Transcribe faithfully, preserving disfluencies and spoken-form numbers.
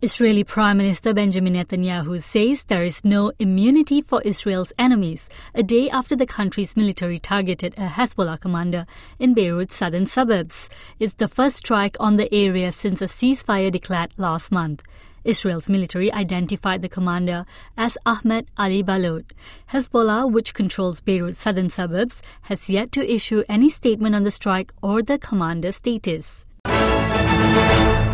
Israeli Prime Minister Benjamin Netanyahu says there is no immunity for Israel's enemies, a day after the country's military targeted a Hezbollah commander in Beirut's southern suburbs. It's the first strike on the area since a ceasefire declared last month. Israel's military identified the commander as Ahmed Ali Balod. Hezbollah, which controls Beirut's southern suburbs, has yet to issue any statement on the strike or the commander's status.